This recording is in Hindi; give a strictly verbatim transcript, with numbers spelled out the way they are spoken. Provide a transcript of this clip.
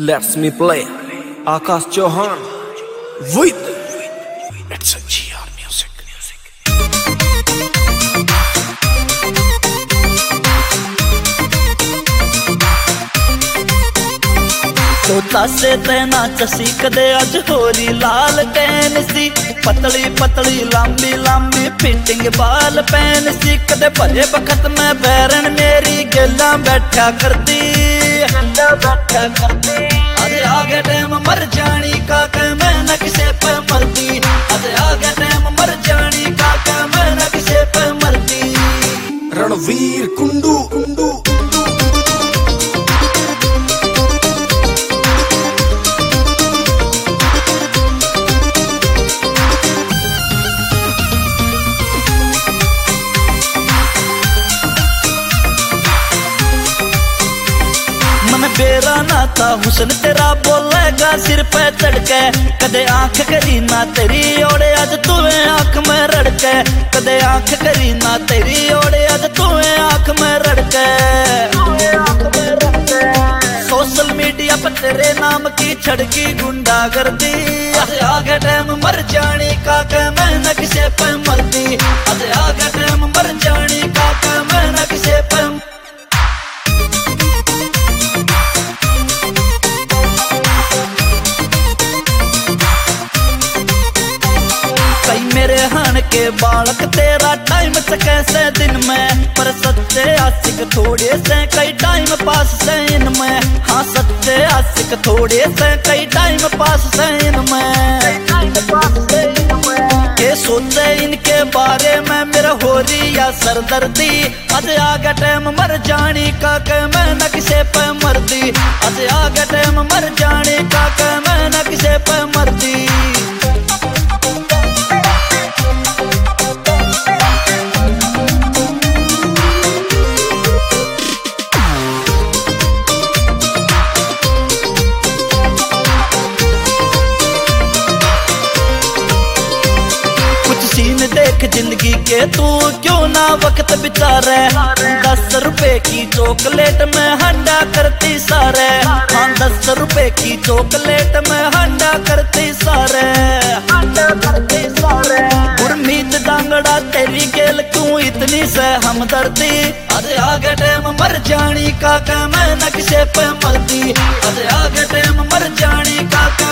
Let's me play Akash Chauhan with It's a G R music. तोता से तेना चसी कदे अज होरी लाल टैन सी पतली पतली लंबी लंबी फिटिंग बाल पैन सी कदे भरे बखत में बैरन मेरी गल्ला बैठा करती बैठा करती अरे आगे टाइम मर जानी का के मैं न किसे पे मरती अरे आगे टाइम मर जानी का के मैं न किसे पे मरती रणवीर कुंडू कुंडू बेरा ना था हुसन तेरा बोलेगा सिर पे चढ़के कदे आंख करी ना तेरी ओड़े आज तुवे आंख में रड़के कदे आंख करी ना तेरी ओड़े आज तुवे आंख में रड़के सोशल मीडिया पर तेरे नाम की छड़की गुंडा गर्दी आगे टाइम मर जानी का के मैं न किसे पे मरती अरे आगे टाइम मर जानी का के मैं न किसे पे मेरे हन के बालक तेरा टाइम से कैसे दिन में पर सच्चे आशिक थोड़े से कई टाइम पास से इनमें हाँ सच्चे आशिक थोड़े से कई टाइम पास से इनमें के सोचे इनके बारे में मेरा हो रही या सरदर्दी आज आगे टाइम मर जानी का के मैं न किसे पे मरती आज आगे टाइम मर जानी का के मैं न किसे पे मरती सीन देख जिंदगी के तू क्यों ना वक्त बितारे दस रुपए की चॉकलेट में हंडा करती सारे हाँ दस रुपए की चॉकलेट में हंडा करती सारे गुरमीत डांगड़ा तेरी गेल क्यों इतनी से हमदर्दी अरे आगे टाइम मर जानी का के मैं न किसे पे मरती अरे आगे टाइम मर जानी का